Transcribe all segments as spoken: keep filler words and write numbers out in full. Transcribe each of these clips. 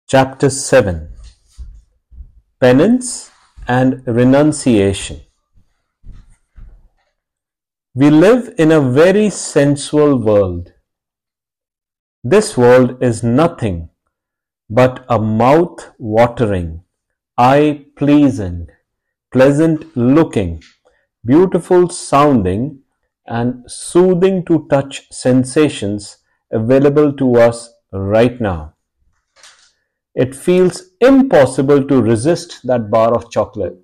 Chapter seven: Penance and Renunciation. We live in a very sensual world. This world is nothing but a mouth-watering, eye-pleasing, pleasant-looking, beautiful-sounding, and soothing-to-touch sensations available to us right now. It feels impossible to resist that bar of chocolate.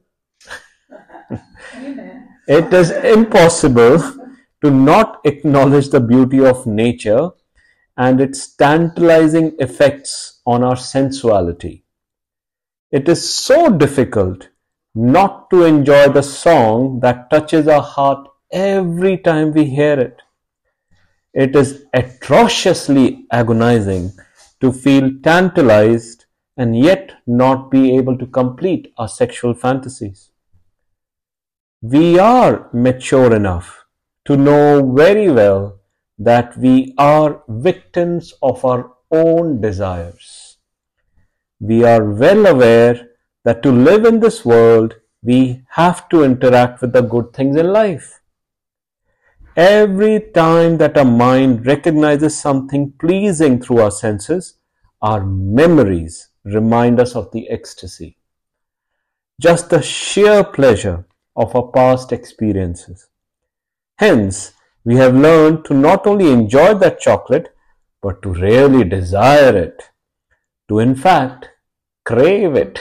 It is impossible to not acknowledge the beauty of nature and its tantalizing effects on our sensuality. It is so difficult not to enjoy the song that touches our heart every time we hear it. It is atrociously agonizing to feel tantalized and yet not be able to complete our sexual fantasies. We are mature enough to know very well that we are victims of our own desires. We are well aware that to live in this world, we have to interact with the good things in life. Every time that our mind recognizes something pleasing through our senses, our memories remind us of the ecstasy. Just the sheer pleasure of our past experiences. Hence, we have learned to not only enjoy that chocolate, but to really desire it, to in fact crave it.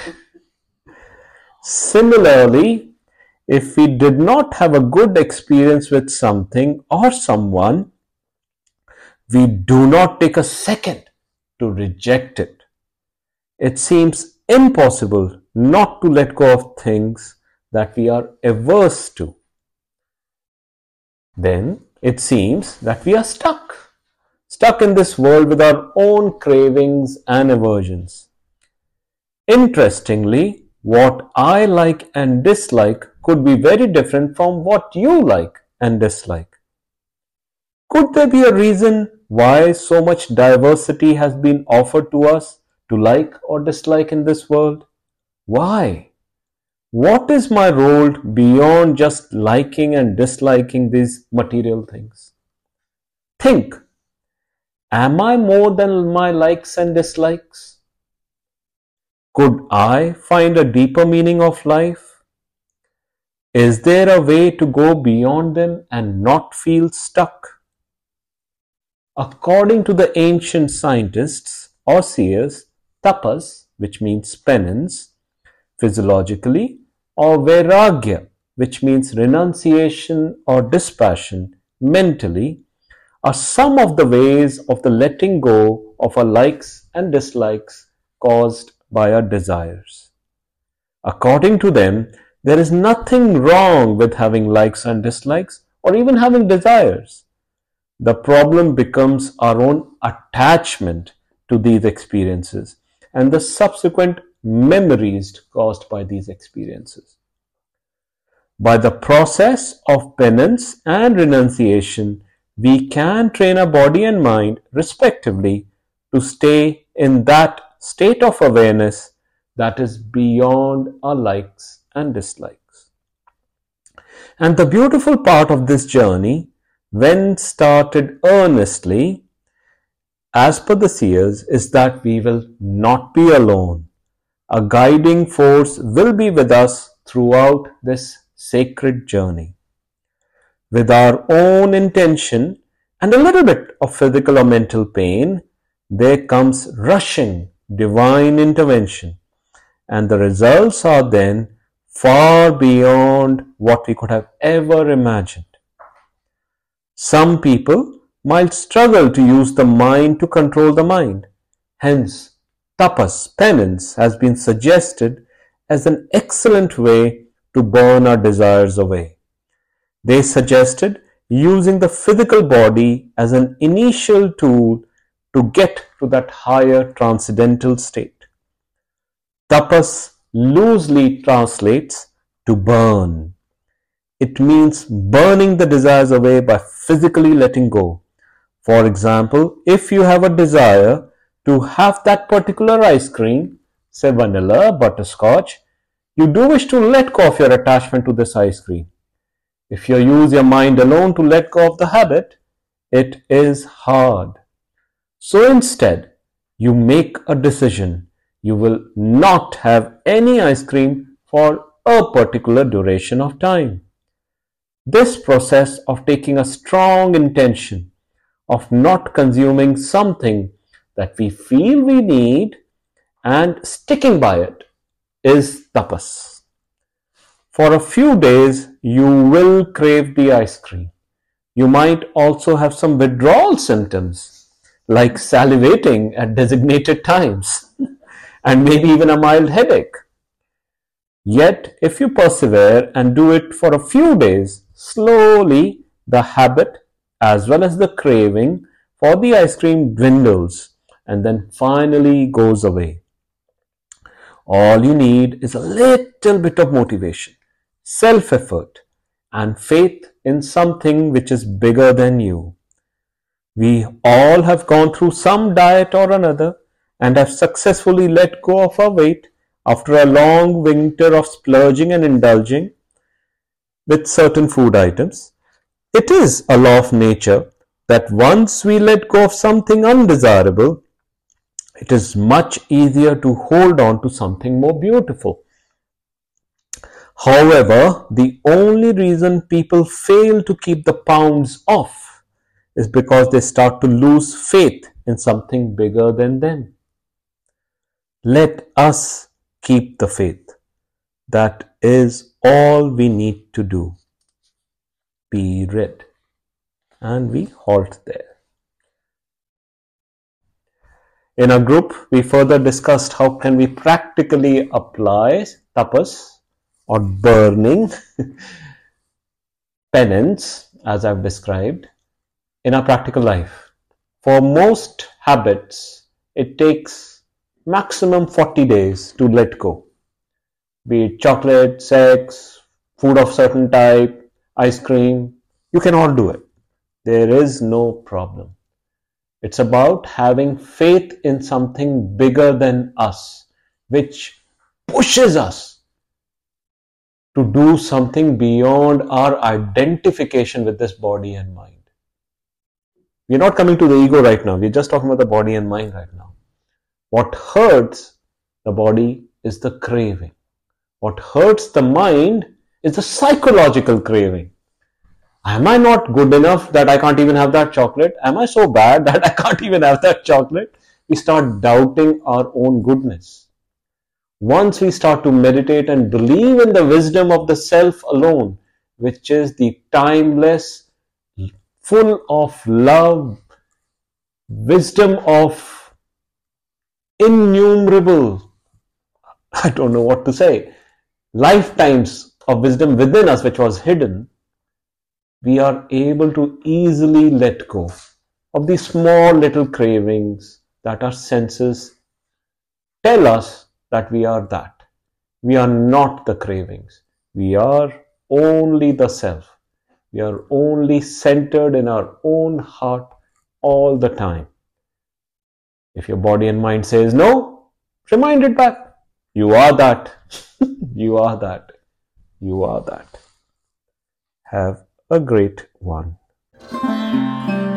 Similarly, if we did not have a good experience with something or someone, we do not take a second to reject it. It seems impossible not to let go of things that we are averse to. Then it seems that we are stuck, stuck in this world with our own cravings and aversions. Interestingly, what I like and dislike could be very different from what you like and dislike. Could there be a reason why so much diversity has been offered to us to like or dislike in this world? Why? What is my role beyond just liking and disliking these material things? Think, am I more than my likes and dislikes? Could I find a deeper meaning of life? Is there a way to go beyond them and not feel stuck? According to the ancient scientists or seers, tapas, which means penance, physiologically, or vairagya, which means renunciation or dispassion, mentally, are some of the ways of the letting go of our likes and dislikes caused by our desires. According to them, there is nothing wrong with having likes and dislikes or even having desires. The problem becomes our own attachment to these experiences and the subsequent memories caused by these experiences. By the process of penance and renunciation, we can train our body and mind, respectively, to stay in that state of awareness that is beyond our likes and dislikes. And the beautiful part of this journey, when started earnestly, as per the seers, is that we will not be alone. A guiding force will be with us throughout this sacred journey. With our own intention and a little bit of physical or mental pain, there comes rushing divine intervention, and the results are then far beyond what we could have ever imagined. Some people might struggle to use the mind to control the mind. Hence, tapas, penance, has been suggested as an excellent way to burn our desires away. They suggested using the physical body as an initial tool to get to that higher transcendental state. Tapas loosely translates to burn. It means burning the desires away by physically letting go. For example, if you have a desire to have that particular ice cream, say vanilla, butterscotch, you do wish to let go of your attachment to this ice cream. If you use your mind alone to let go of the habit, it is hard. So instead, you make a decision. You will not have any ice cream for a particular duration of time. This process of taking a strong intention of not consuming something that we feel we need and sticking by it is tapas. For a few days, you will crave the ice cream. You might also have some withdrawal symptoms, like salivating at designated times, and maybe even a mild headache. Yet, if you persevere and do it for a few days, slowly the habit as well as the craving for the ice cream dwindles and then finally goes away. All you need is a little bit of motivation, self-effort, and faith in something which is bigger than you. We all have gone through some diet or another and have successfully let go of our weight after a long winter of splurging and indulging with certain food items. It is a law of nature that once we let go of something undesirable, it is much easier to hold on to something more beautiful. However, the only reason people fail to keep the pounds off is because they start to lose faith in something bigger than them. Let us keep the faith. That is all we need to do. Period. And we halt there. In our group, we further discussed how can we practically apply tapas or burning penance, as I've described, in our practical life. For most habits, it takes maximum forty days to let go. Be it chocolate, sex, food of certain type, ice cream, you can all do it. There is no problem. It's about having faith in something bigger than us, which pushes us to do something beyond our identification with this body and mind. We're not coming to the ego right now. We're just talking about the body and mind right now. What hurts the body is the craving. What hurts the mind is the psychological craving. Am I not good enough that I can't even have that chocolate? Am I so bad that I can't even have that chocolate? We start doubting our own goodness. Once we start to meditate and believe in the wisdom of the self alone, which is the timeless, full of love, wisdom of innumerable, I don't know what to say, lifetimes of wisdom within us which was hidden, we are able to easily let go of these small little cravings that our senses tell us that we are that. We are not the cravings. We are only the self. We are only centered in our own heart all the time. If your body and mind says no, remind it back. You are that. You are that. You are that. Have a great one.